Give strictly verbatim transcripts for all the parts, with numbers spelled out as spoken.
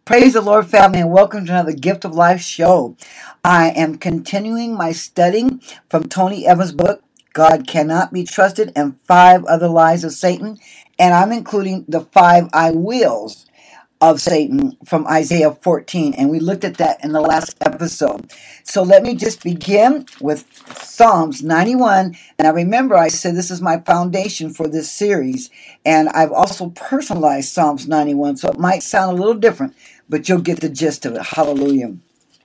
Praise the Lord, family, and welcome to another Gift of Life show. I am continuing my studying from Tony Evans' book, God Cannot Be Trusted, and Five Other Lies of Satan. And I'm including the five I wills of Satan from Isaiah fourteen. And we looked at that in the last episode. So let me just begin with Psalms ninety-one. And I remember I said this is my foundation for this series. And I've also personalized Psalms ninety-one. So it might sound a little different, but you'll get the gist of it. Hallelujah.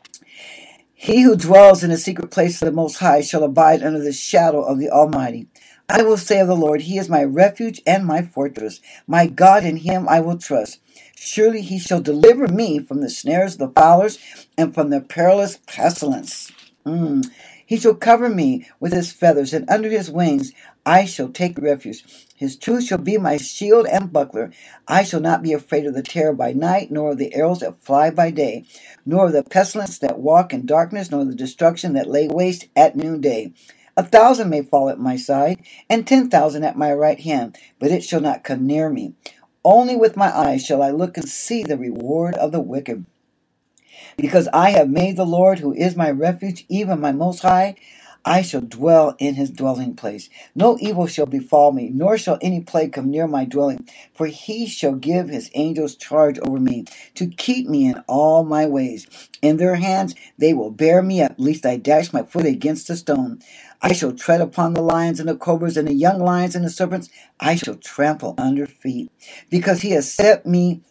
He who dwells in the secret place of the Most High shall abide under the shadow of the Almighty. I will say of the Lord, He is my refuge and my fortress. My God, in Him I will trust. Surely He shall deliver me from the snares of the fowlers and from the perilous pestilence. Mm. He shall cover me with His feathers, and under His wings I shall take refuge. His truth shall be my shield and buckler. I shall not be afraid of the terror by night, nor of the arrows that fly by day, nor of the pestilence that walk in darkness, nor of the destruction that lay waste at noonday. A thousand may fall at my side, and ten thousand at my right hand, but it shall not come near me. Only with my eyes shall I look and see the reward of the wicked. Because I have made the Lord, who is my refuge, even my Most High, I shall dwell in His dwelling place. No evil shall befall me, nor shall any plague come near my dwelling. For He shall give His angels charge over me, to keep me in all my ways. In their hands they will bear me up, lest I dash my foot against a stone. I shall tread upon the lions and the cobras, and the young lions and the serpents I shall trample under feet. Because He has set me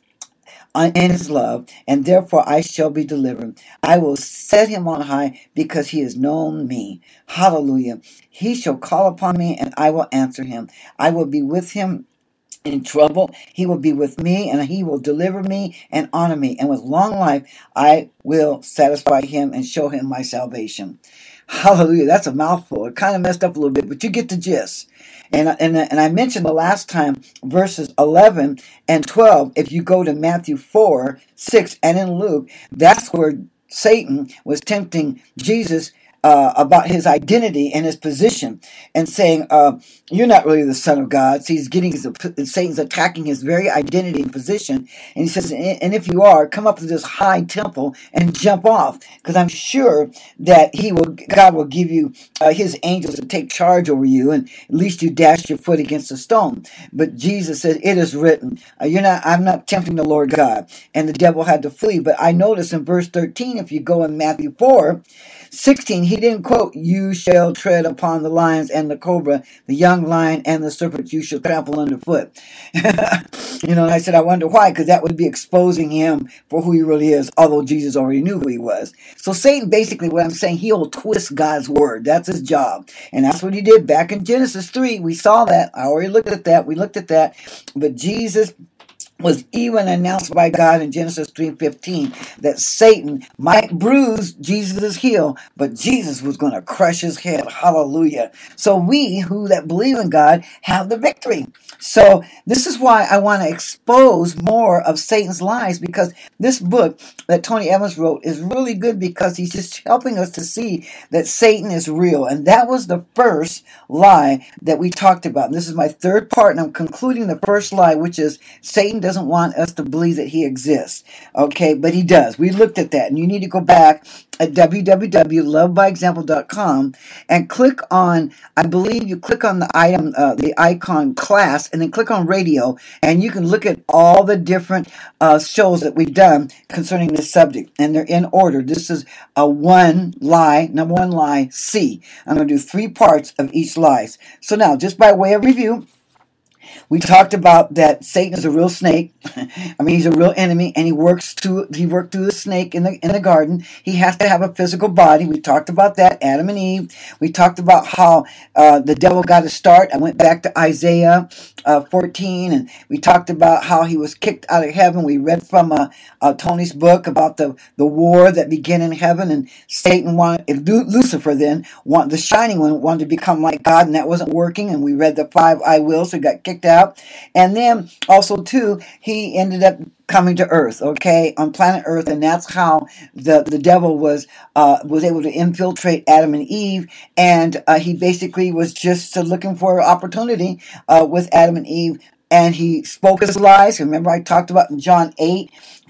in His love, and therefore I shall be delivered. I will set Him on high, because He has known me. Hallelujah. He shall call upon me, and I will answer him. I will be with him in trouble. He will be with me, and He will deliver me and honor me. And with long life I will satisfy him and show him my salvation. Hallelujah. That's a mouthful. It kind of messed up a little bit, but you get the gist. And, and, and I mentioned the last time verses eleven and twelve. If you go to Matthew four, six, and in Luke, that's where Satan was tempting Jesus Uh, about His identity and His position, and saying, uh, "You're not really the Son of God." So he's getting his, Satan's attacking His very identity and position, and He says, "And if you are, come up to this high temple and jump off, because I'm sure that He will, God will give you uh, His angels to take charge over you, and at least you dash your foot against a stone." But Jesus said, "It is written, uh, you're not. I'm not tempting the Lord God," and the devil had to flee. But I notice in verse thirteen, if you go in Matthew four, sixteen, He didn't quote, "You shall tread upon the lions and the cobra, the young lion and the serpent you shall trample underfoot." You know, and I said, I wonder why, because that would be exposing Him for who He really is, although Jesus already knew who He was. So Satan, basically what I'm saying, he'll twist God's word. That's his job. And that's what he did back in Genesis three. We saw that. I already looked at that. We looked at that. But Jesus was even announced by God in Genesis three fifteen that Satan might bruise Jesus' heel, but Jesus was going to crush his head. Hallelujah. So we who that believe in God have the victory. So this is why I want to expose more of Satan's lies, because this book that Tony Evans wrote is really good, because he's just helping us to see that Satan is real. And that was the first lie that we talked about. And this is my third part, and I'm concluding the first lie, which is Satan doesn't want us to believe that he exists. Okay, but he does. We looked at that, and you need to go back at w w w dot love by example dot com and click on, I believe you click on the item, uh, the icon class, and then click on radio, and you can look at all the different uh, shows that we've done concerning this subject, and they're in order. This is a one lie, number one lie, C. I'm going to do three parts of each lie. So now, just by way of review, we talked about that Satan is a real snake. I mean, he's a real enemy, and he works to he worked through the snake in the in the garden. He has to have a physical body. We talked about that, Adam and Eve. We talked about how uh, the devil got to start. I went back to Isaiah uh, fourteen, and we talked about how he was kicked out of heaven. We read from uh, uh, Tony's book about the, the war that began in heaven, and Satan wanted, if Lucifer then, want, the shining one, wanted to become like God, and that wasn't working, and we read the five I wills, so he got kicked out. And then also too, he ended up coming to Earth, okay, on planet Earth, and that's how the the devil was uh, was able to infiltrate Adam and Eve, and uh, he basically was just uh, looking for opportunity uh, with Adam and Eve. And he spoke his lies. Remember, I talked about in John eight,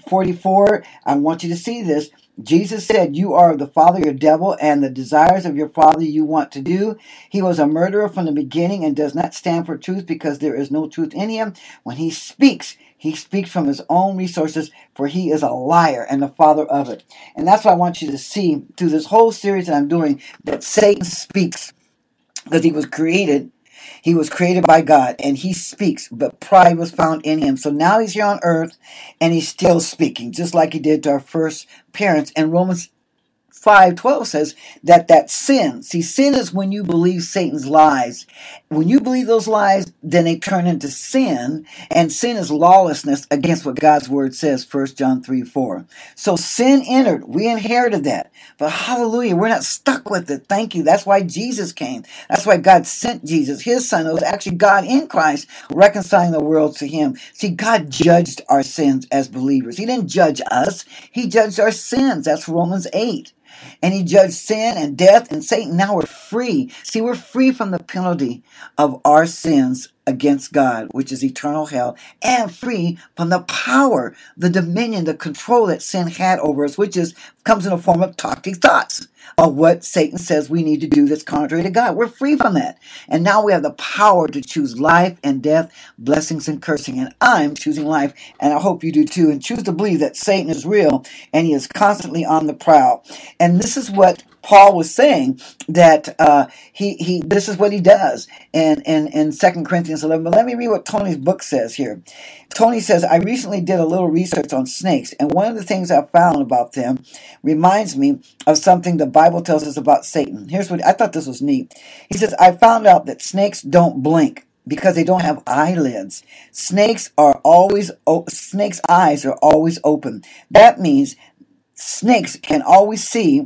forty-four, I want you to see this. Jesus said, you are of the father, your devil, and the desires of your father you want to do. He was a murderer from the beginning and does not stand for truth because there is no truth in him. When he speaks, he speaks from his own resources, for he is a liar and the father of it. And that's what I want you to see through this whole series that I'm doing, that Satan speaks because he was created. He was created by God, and he speaks, but pride was found in him. So now he's here on earth, and he's still speaking, just like he did to our first parents. And Romans five twelve says that that sin, see, sin is when you believe Satan's lies. When you believe those lies, then they turn into sin, and sin is lawlessness against what God's word says, First John three four. So sin entered. We inherited that. But hallelujah, we're not stuck with it. Thank you. That's why Jesus came. That's why God sent Jesus, his son. It was actually God in Christ reconciling the world to him. See, God judged our sins as believers. He didn't judge us. He judged our sins. That's Romans eight. And he judged sin and death and Satan. Now we're free. See, we're free from the penalty of our sins against God, which is eternal hell, and free from the power, the dominion, the control that sin had over us, which is comes in the form of toxic thoughts of what Satan says we need to do that's contrary to God. We're free from that. And now we have the power to choose life and death, blessings and cursing. And I'm choosing life, and I hope you do too. And choose to believe that Satan is real, and he is constantly on the prowl. And this is what Paul was saying, that uh, he he this is what he does in, in, in Second Corinthians eleven. But let me read what Tony's book says here. Tony says, I recently did a little research on snakes, and one of the things I found about them reminds me of something the Bible tells us about Satan. Here's what I thought this was neat. He says, I found out that snakes don't blink because they don't have eyelids. Snakes are always snakes' eyes are always open. That means snakes can always see,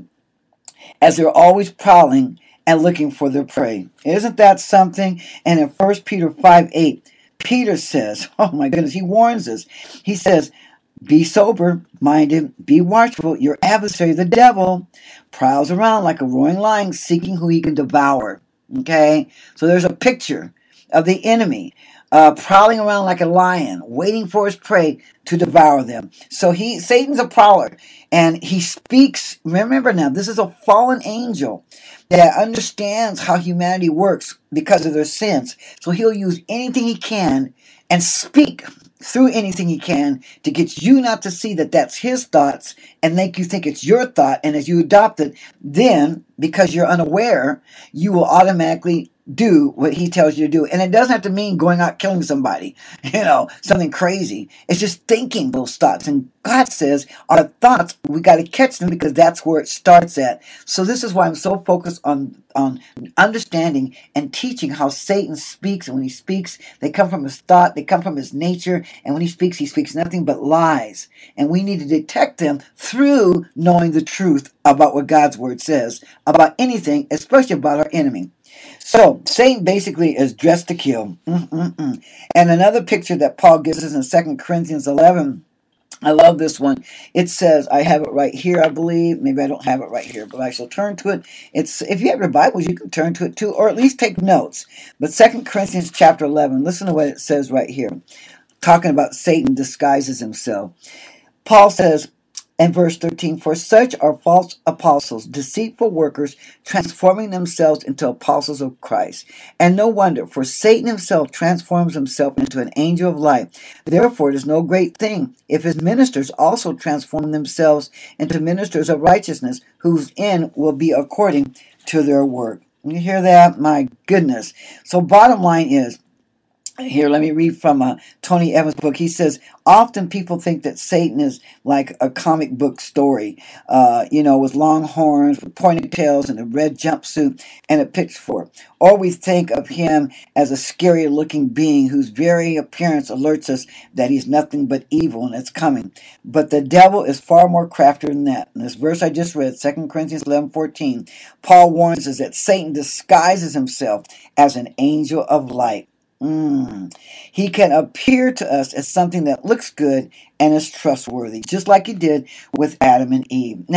as they're always prowling and looking for their prey. Isn't that something? And in First Peter five eight, Peter says, oh my goodness, he warns us. He says, be sober-minded, be watchful. Your adversary, the devil, prowls around like a roaring lion, seeking who he can devour. Okay? So there's a picture of the enemy uh, prowling around like a lion, waiting for his prey to devour them. So he, Satan's a prowler, and he speaks. Remember now, this is a fallen angel that understands how humanity works because of their sins. So he'll use anything he can and speak through anything he can to get you not to see that that's his thoughts and make you think it's your thought. And as you adopt it, then, because you're unaware, you will automatically do what he tells you to do. And it doesn't have to mean going out killing somebody, you know, something crazy. It's just thinking those thoughts. And God says our thoughts, we got to catch them because that's where it starts at. So this is why I'm so focused on, on understanding and teaching how Satan speaks. And when he speaks, they come from his thought, they come from his nature. And when he speaks, he speaks nothing but lies. And we need to detect them through knowing the truth about what God's word says about anything, especially about our enemy. So, Satan basically is dressed to kill. Mm-mm-mm. And another picture that Paul gives us in Second Corinthians eleven, I love this one. It says, I have it right here, I believe. Maybe I don't have it right here, but I shall turn to it. It's if you have your Bibles, you can turn to it too, or at least take notes. But Second Corinthians chapter eleven, listen to what it says right here. Talking about Satan disguises himself. Paul says, and verse thirteen, for such are false apostles, deceitful workers, transforming themselves into apostles of Christ. And no wonder, for Satan himself transforms himself into an angel of light. Therefore, it is no great thing if his ministers also transform themselves into ministers of righteousness, whose end will be according to their work. You hear that? My goodness. So bottom line is, here, let me read from uh, Tony Evans' book. He says, often people think that Satan is like a comic book story, uh, you know, with long horns, with pointed tails, and a red jumpsuit, and a pitchfork. Or we think of him as a scary-looking being whose very appearance alerts us that he's nothing but evil and it's coming. But the devil is far more craftier than that. In this verse I just read, Second Corinthians eleven fourteen, Paul warns us that Satan disguises himself as an angel of light. Mm. He can appear to us as something that looks good and is trustworthy, just like he did with Adam and Eve. Now,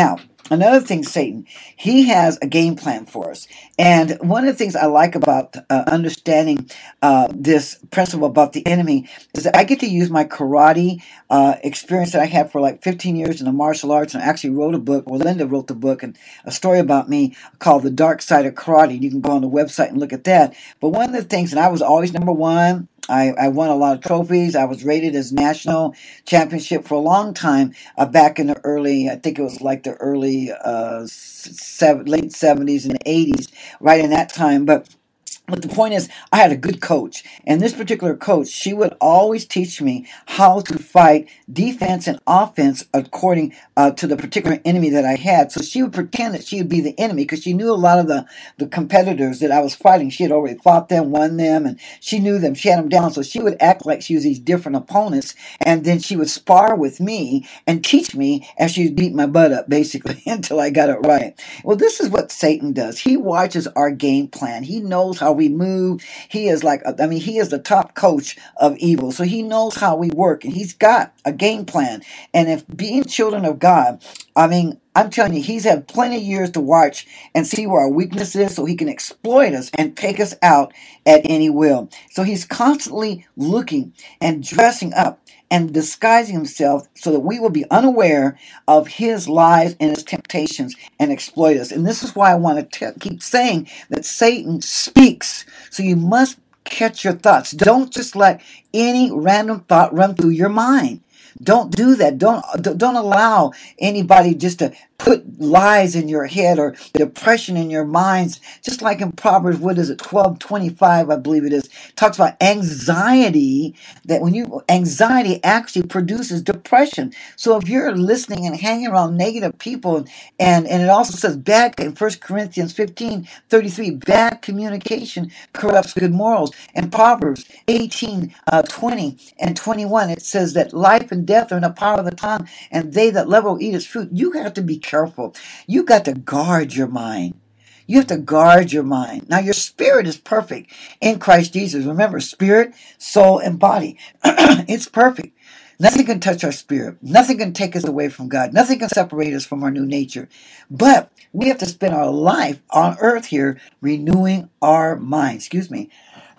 Another thing, Satan, he has a game plan for us. And one of the things I like about uh, understanding uh, this principle about the enemy is that I get to use my karate uh, experience that I had for like fifteen years in the martial arts. And I actually wrote a book, well, Linda wrote the book, and a story about me called The Dark Side of Karate. You can go on the website and look at that. But one of the things, and I was always number one, I, I won a lot of trophies. I was rated as national championship for a long time uh, back in the early, I think it was like the early uh, seven, late seventies and eighties, right in that time. But But the point is, I had a good coach. And this particular coach, she would always teach me how to fight defense and offense according uh, to the particular enemy that I had. So she would pretend that she would be the enemy because she knew a lot of the, the competitors that I was fighting. She had already fought them, won them, and she knew them. She had them down. So she would act like she was these different opponents. And then she would spar with me and teach me as she would beat my butt up, basically, until I got it right. Well, this is what Satan does. He watches our game plan. He knows how we move. He is like, I mean, he is the top coach of evil. So he knows how we work, and he's got a game plan. And if being children of God, I mean, I'm telling you, he's had plenty of years to watch and see where our weakness is so he can exploit us and take us out at any will. So he's constantly looking and dressing up and disguising himself so that we will be unaware of his lies and his temptations and exploit us. And this is why I want to t- keep saying that Satan speaks. So you must catch your thoughts. Don't just let any random thought run through your mind. Don't do that. Don't don't allow anybody just to put lies in your head or depression in your minds. Just like in Proverbs, what is it, twelve twenty-five, I believe it is, talks about anxiety, that when you, anxiety actually produces depression. So if you're listening and hanging around negative people, and, and it also says bad, in First Corinthians fifteen thirty-three, bad communication corrupts good morals. And Proverbs eighteen, uh, twenty and twenty-one, it says that life and death are in the power of the tongue, and they that love will eat its fruit. You have to be careful. You got to guard your mind. You have to guard your mind. Now, your spirit is perfect in Christ Jesus. Remember, spirit, soul, and body. It's perfect. Nothing can touch our spirit. Nothing can take us away from God. Nothing can separate us from our new nature. But we have to spend our life on earth here renewing our mind, excuse me,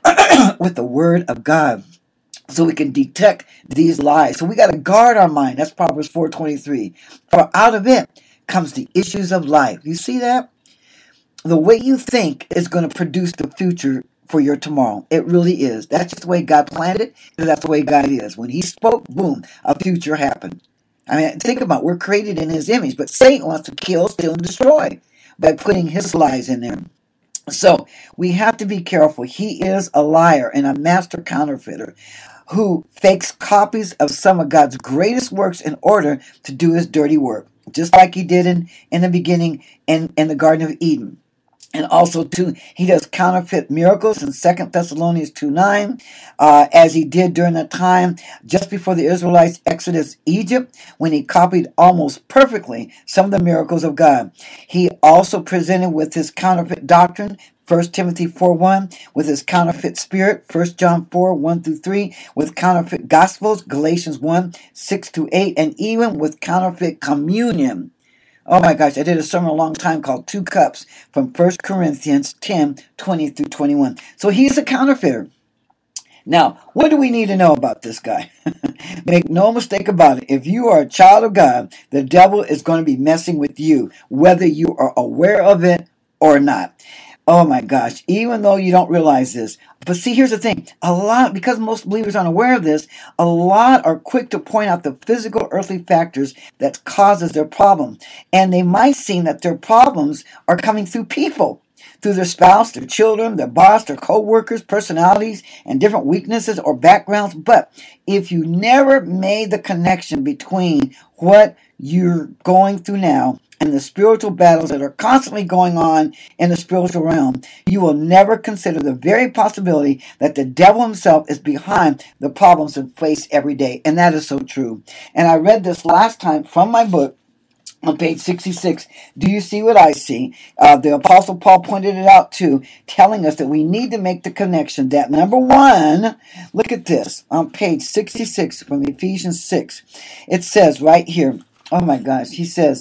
with the word of God, so we can detect these lies. So we got to guard our mind. That's Proverbs four twenty-three. For out of it comes the issues of life. You see that? The way you think is going to produce the future for your tomorrow. It really is. That's just the way God planned it, and that's the way God is. When he spoke, boom, a future happened. I mean, think about it. We're created in his image, but Satan wants to kill, steal, and destroy by putting his lies in there. So we have to be careful. He is a liar and a master counterfeiter who fakes copies of some of God's greatest works in order to do his dirty work, just like he did in, in the beginning in, in the Garden of Eden. And also, too, he does counterfeit miracles in Second Thessalonians two nine, uh, as he did during the time just before the Israelites exited Egypt, when he copied almost perfectly some of the miracles of God. He also presented with his counterfeit doctrine, First Timothy four one, with his counterfeit spirit, First John four one through three, with counterfeit gospels, Galatians one six to eight, and even with counterfeit communion. Oh my gosh, I did a sermon a long time called Two Cups from First Corinthians ten twenty through twenty-one. So he's a counterfeiter. Now, what do we need to know about this guy? Make no mistake about it. If you are a child of God, the devil is going to be messing with you, whether you are aware of it or not. Oh my gosh, even though you don't realize this. But see, here's the thing. A lot, because most believers aren't aware of this, a lot are quick to point out the physical earthly factors that causes their problem. And they might seem that their problems are coming through people, through their spouse, their children, their boss, their co-workers, personalities, and different weaknesses or backgrounds. But if you never made the connection between what you're going through now and the spiritual battles that are constantly going on in the spiritual realm, you will never consider the very possibility that the devil himself is behind the problems that face every day. And that is so true. And I read this last time from my book on page sixty-six. Do you see what I see? Uh, the Apostle Paul pointed it out too, telling us that we need to make the connection that, number one, look at this on page sixty-six from Ephesians six. It says right here, oh my gosh, he says,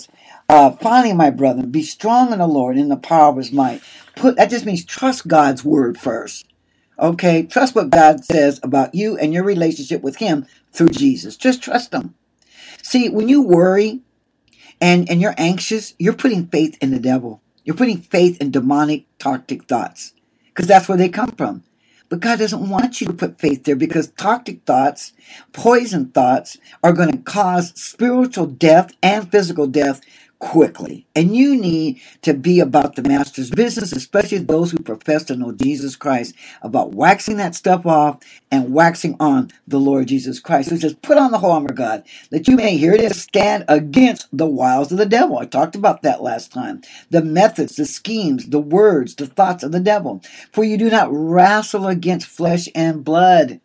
Uh, finally, my brethren, be strong in the Lord in the power of his might. Put that just means trust God's word first. Okay, trust what God says about you and your relationship with him through Jesus. Just trust him. See, when you worry and, and you're anxious, you're putting faith in the devil. You're putting faith in demonic, toxic thoughts because that's where they come from. But God doesn't want you to put faith there because toxic thoughts, poison thoughts are going to cause spiritual death and physical death quickly. And you need to be about the master's business, especially those who profess to know Jesus Christ, about waxing that stuff off and waxing on the Lord Jesus Christ. So it says, put on the whole armor of God, that you may, here it is, stand against the wiles of the devil. I talked about that last time. The methods, the schemes, the words, the thoughts of the devil. For you do not wrestle against flesh and blood.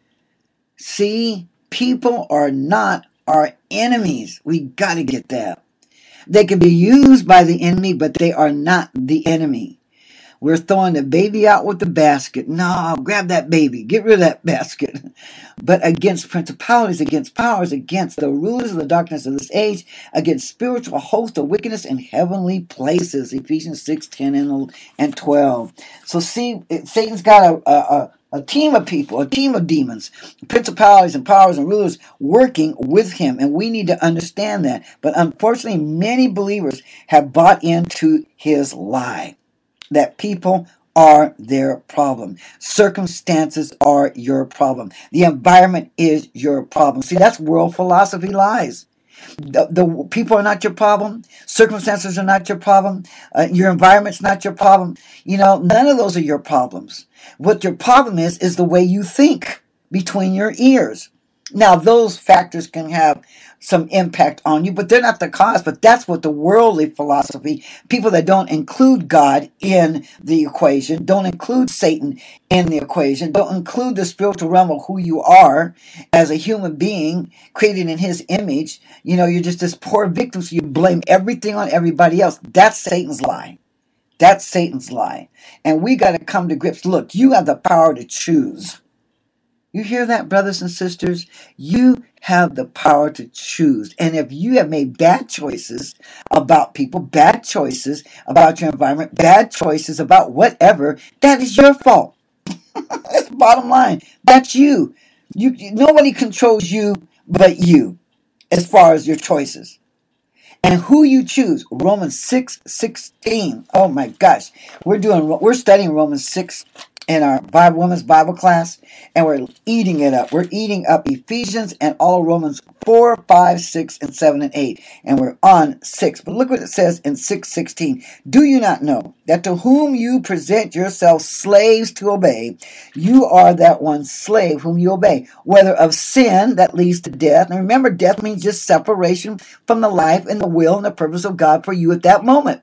See, people are not our enemies. We got to get that. They can be used by the enemy, but they are not the enemy. We're throwing the baby out with the basket. No, grab that baby. Get rid of that basket. But against principalities, against powers, against the rulers of the darkness of this age, against spiritual hosts of wickedness in heavenly places. Ephesians six, ten, and twelve. So see, Satan's got a... a, a A team of people, a team of demons, principalities and powers and rulers working with him. And we need to understand that. But unfortunately, many believers have bought into his lie that people are their problem. Circumstances are your problem. The environment is your problem. See, that's world philosophy lies. The, the people are not your problem. Circumstances are not your problem. Uh, your environment's not your problem. You know, none of those are your problems. What your problem is, is the way you think between your ears. Now, those factors can have some impact on you, but they're not the cause. But that's what the worldly philosophy, people that don't include God in the equation, don't include Satan in the equation, don't include the spiritual realm of who you are as a human being created in his image. You know, you're just this poor victim, so you blame everything on everybody else. That's Satan's lie. That's Satan's lie. And we got to come to grips. Look, you have the power to choose. You hear that, brothers and sisters? You have the power to choose. And if you have made bad choices about people, bad choices about your environment, bad choices about whatever, that is your fault. That's the bottom line. That's you. You. Nobody controls you but you as far as your choices. And who you choose. Romans six sixteen. Oh my gosh. We're doing we're studying Romans six in our Bible Women's Bible class, and we're eating it up. We're eating up Ephesians and all of Romans four, five, six, and seven, and eight. And we're on six. But look what it says in six sixteen. Do you not know that to whom you present yourselves slaves to obey, you are that one slave whom you obey, whether of sin that leads to death. And remember, death means just separation from the life and the will and the purpose of God for you at that moment.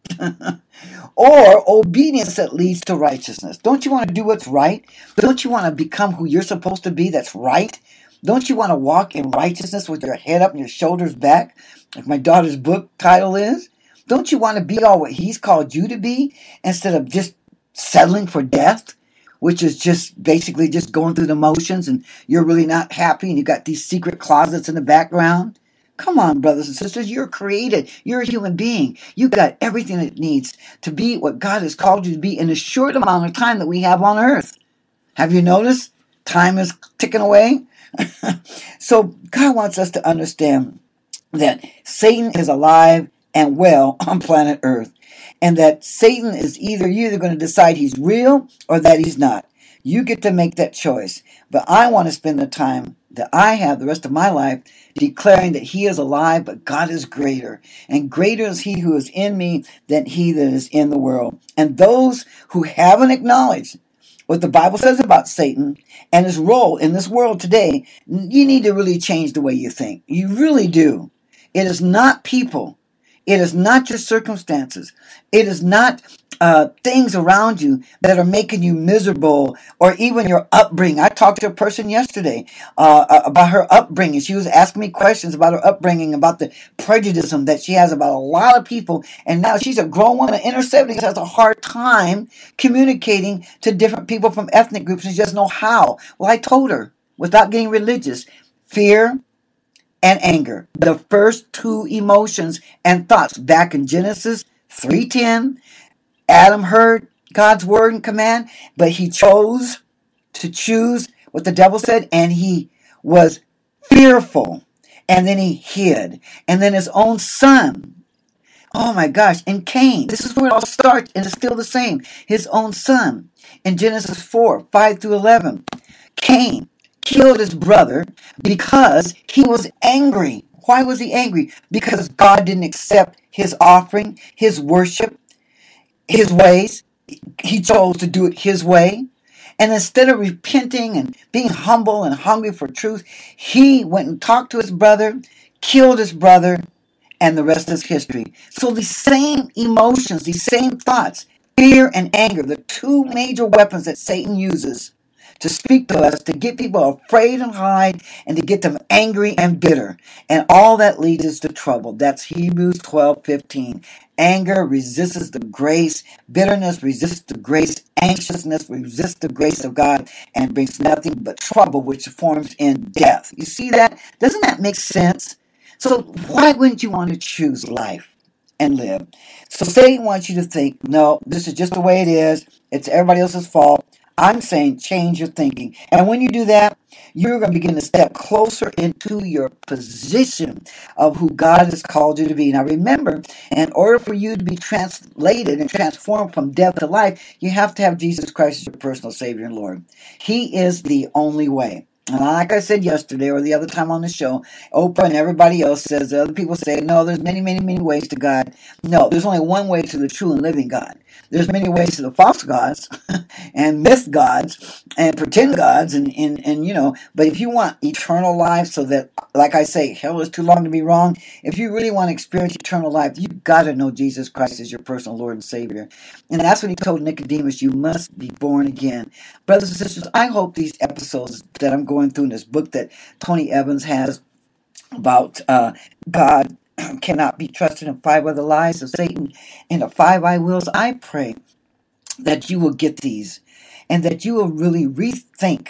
Or obedience that leads to righteousness. Don't you want to do what's right? Don't you want to become who you're supposed to be that's right? Don't you want to walk in righteousness with your head up and your shoulders back, like my daughter's book title is? Don't you want to be all what he's called you to be instead of just settling for death, which is just basically just going through the motions and you're really not happy and you got these secret closets in the background? Come on, brothers and sisters. You're created. You're a human being. You got everything it needs to be what God has called you to be in a short amount of time that we have on earth. Have you noticed? Time is ticking away. So God wants us to understand that Satan is alive and well on planet Earth. And that Satan is either, you're either going to decide he's real or that he's not. You get to make that choice. But I want to spend the time that I have the rest of my life declaring that he is alive, but God is greater. And greater is he who is in me than he that is in the world. And those who haven't acknowledged what the Bible says about Satan and his role in this world today, you need to really change the way you think. You really do. It is not people. It is not your circumstances. It is not uh, things around you that are making you miserable, or even your upbringing. I talked to a person yesterday uh, about her upbringing. She was asking me questions about her upbringing, about the prejudice that she has about a lot of people. And now she's a grown woman in her seventies, has a hard time communicating to different people from ethnic groups and she doesn't know how. Well, I told her, without getting religious, fear, and anger. The first two emotions and thoughts back in Genesis three ten, Adam heard God's word and command, but he chose to choose what the devil said, and he was fearful, and then he hid. And then his own son, oh my gosh, and Cain, this is where it all starts, and it's still the same. His own son, in Genesis four five through eleven, Cain killed his brother because he was angry. Why was he angry? Because God didn't accept his offering, his worship, his ways. He chose to do it his way. And instead of repenting and being humble and hungry for truth, he went and talked to his brother, killed his brother, and the rest is history. So these same emotions, these same thoughts, fear and anger, the two major weapons that Satan uses to speak to us, to get people afraid and hide, and to get them angry and bitter. And all that leads us to trouble. That's Hebrews twelve fifteen. Anger resists the grace. Bitterness resists the grace. Anxiousness resists the grace of God and brings nothing but trouble, which forms in death. You see that? Doesn't that make sense? So why wouldn't you want to choose life and live? So Satan wants you to think, no, this is just the way it is. It's everybody else's fault. I'm saying change your thinking. And when you do that, you're going to begin to step closer into your position of who God has called you to be. Now remember, in order for you to be translated and transformed from death to life, you have to have Jesus Christ as your personal Savior and Lord. He is the only way. And like I said yesterday or the other time on the show, Oprah and everybody else says, other people say, no, there's many, many, many ways to God. No, there's only one way to the true and living God. There's many ways to the false gods and myth gods and pretend gods and, and, and, you know, but if you want eternal life so that, like I say, hell is too long to be wrong, if you really want to experience eternal life, you've got to know Jesus Christ as your personal Lord and Savior. And that's what he told Nicodemus, you must be born again. Brothers and sisters, I hope these episodes that I'm going through in this book that Tony Evans has about uh, God cannot be trusted in five other lies of Satan and the five I wills, I pray that you will get these and that you will really rethink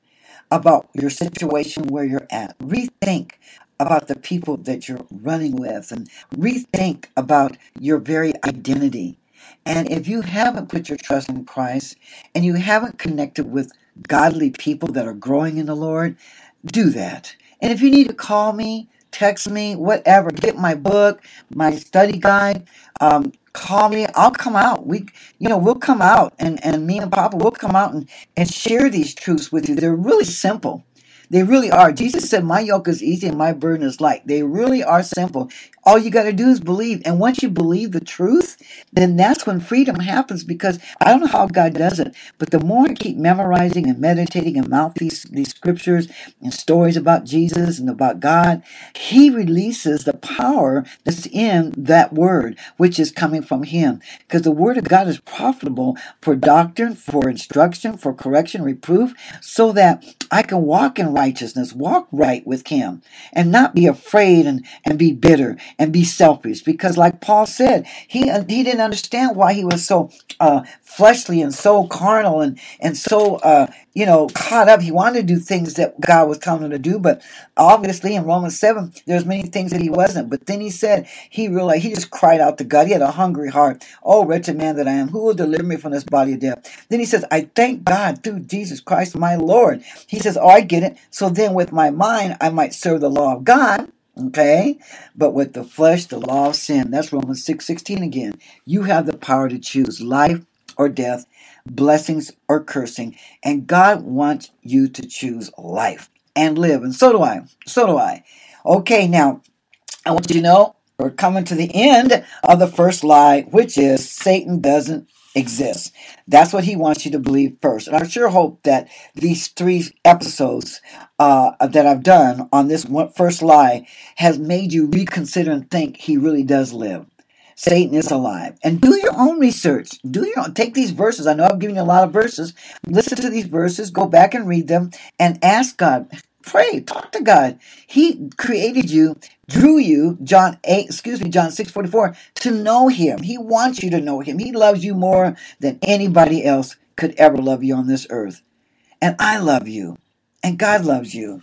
about your situation where you're at. Rethink about the people that you're running with and rethink about your very identity. And if you haven't put your trust in Christ and you haven't connected with godly people that are growing in the Lord, do that. And if you need to call me, text me, whatever, get my book, my study guide, um, call me. I'll come out. We, you know, we'll come out, and, and me and Papa will come out and, and share these truths with you. They're really simple. They really are. Jesus said, my yoke is easy and my burden is light. They really are simple. All you got to do is believe. And once you believe the truth, then that's when freedom happens, because I don't know how God does it, but the more I keep memorizing and meditating and mouth these, these scriptures and stories about Jesus and about God, he releases the power that's in that word, which is coming from him. Because the word of God is profitable for doctrine, for instruction, for correction, reproof, so that I can walk in righteousness, walk right with him, and not be afraid and, and be bitter and be selfish. Because like Paul said, he he didn't understand why he was so uh, fleshly and so carnal and, and so, uh, you know, caught up. He wanted to do things that God was telling him to do, but obviously in Romans seven, there's many things that he wasn't. But then he said, he realized, he just cried out to God. He had a hungry heart. Oh, wretched man that I am, who will deliver me from this body of death? Then he says, I thank God through Jesus Christ, my Lord. He says, oh, I get it. So then with my mind, I might serve the law of God. Okay, but with the flesh, the law of sin. That's Romans six sixteen again. You have the power to choose life or death, blessings or cursing, and God wants you to choose life and live. And so do I. So do I. Okay, now I want you to know we're coming to the end of the first lie, which is Satan doesn't exist. That's what he wants you to believe first. And I sure hope that these three episodes uh, that I've done on this one first lie has made you reconsider and think he really does live. Satan is alive. And do your own research. Do your own. Take these verses. I know I've given you a lot of verses. Listen to these verses. Go back and read them and ask God. Pray. Talk to God. He created you, drew you, John eight, excuse me, John six forty-four, to know him. He wants you to know him. He loves you more than anybody else could ever love you on this earth. And I love you. And God loves you.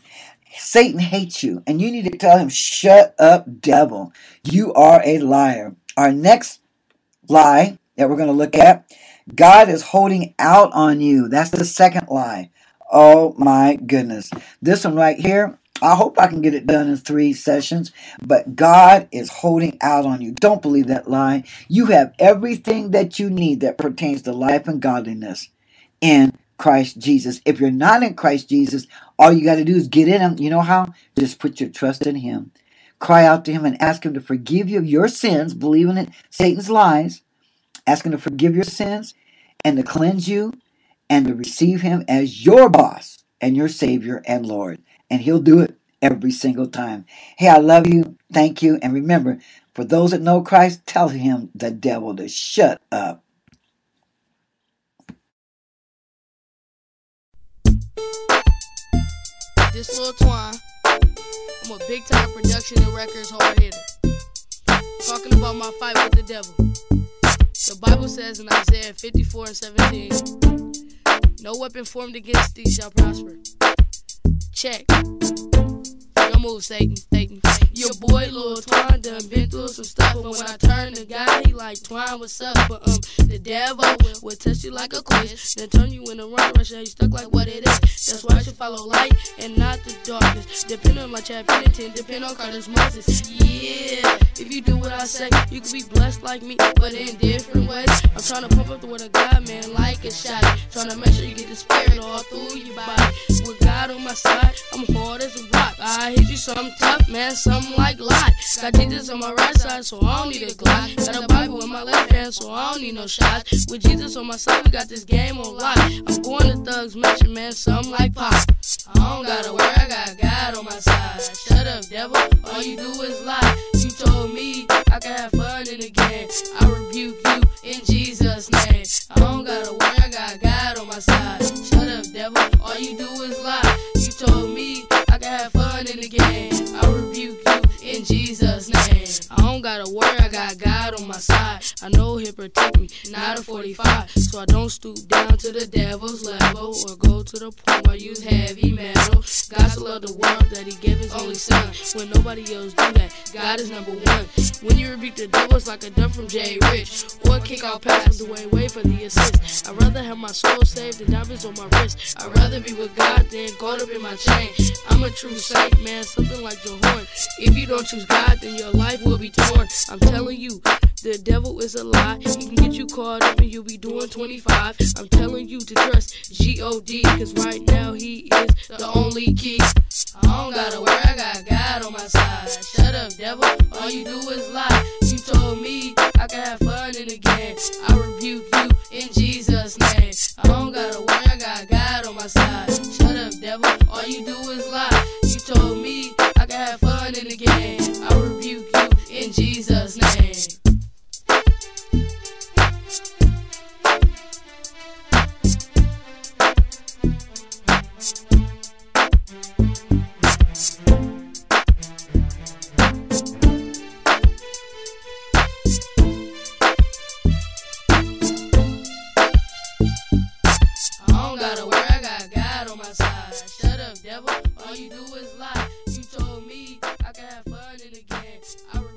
Satan hates you, and you need to tell him, shut up, devil. You are a liar. Our next lie that we're going to look at, God is holding out on you. That's the second lie. Oh my goodness. This one right here, I hope I can get it done in three sessions, but God is holding out on you. Don't believe that lie. You have everything that you need that pertains to life and godliness in Christ Jesus. If you're not in Christ Jesus, all you got to do is get in him. You know how? Just put your trust in him. Cry out to him and ask him to forgive you of your sins, believing in Satan's lies. Ask him to forgive your sins and to cleanse you and to receive him as your boss and your Savior and Lord. And he'll do it every single time. Hey, I love you. Thank you. And remember, for those that know Christ, tell him, the devil, to shut up. This Lil Twine, I'm a big time production and records hard hitter. Talking about my fight with the devil. The Bible says in Isaiah fifty-four and seventeen, no weapon formed against thee shall prosper. Check. Don't move, Satan. Satan. Your boy Lil Twine done been through some stuff, but when I turn to God, he like, Twine, what's up? But um, the devil will test you like a quiz, then turn you in a run rush, you stuck like what it is. That's why I should follow light and not the darkness. Depend on my Chad Pennington, depend on Carter's Moses. Yeah, if you do what I say, you can be blessed like me, but in different ways. I'm trying to pump up the word of God, man, like a shot. Trying to make sure you get the spirit all through your body. With God on my side, I'm hard as a rock. I hit you something tough, man, something like lot. Got Jesus on my right side, so I don't need a Glock. Got a Bible in my left hand, so I don't need no shots. With Jesus on my side, we got this game on lock. I'm going to Thugs Mansion, man, something like pop. I don't gotta worry, I got God on my side. Shut up, devil, all you do is lie. You told me I could have fun in the game. I rebuke you in Jesus' name. I don't gotta worry, I got God on my side. Shut up, devil, all you do is lie. You told me I could have fun in the game. I rebuke you in Jesus' name. I don't gotta worry, I got God on my side. I know he'll protect me, not a forty-five. So I don't stoop down to the devil's level or go to the point where I use heavy metal. God so loved the world that he gave his only son. When nobody else do that, God is number one. When you rebuke the devil, it's like a dump from Jay Rich, or a kick out pass the way, wait for the assist. I'd rather have my soul saved than diamonds on my wrist. I'd rather be with God than caught up in my chain. I'm a true saint, man, something like your horn. If you don't choose God, then your life will be torn. I'm telling you, the devil is a lie. He can get you caught up and you'll be doing twenty-five. I'm telling you to trust G O D, cause right now he is the only key. I don't gotta worry, I got God on my side. Shut up, devil, all you do is lie. You told me I could have fun in the game. I rebuke you in Jesus' name. I don't gotta worry, I got God on my side. Shut up, devil, all you do is lie. You told me I could have fun in the game. I rebuke you in Jesus' name. Shut up, devil, all you do is lie. You told me I could have fun in the game. I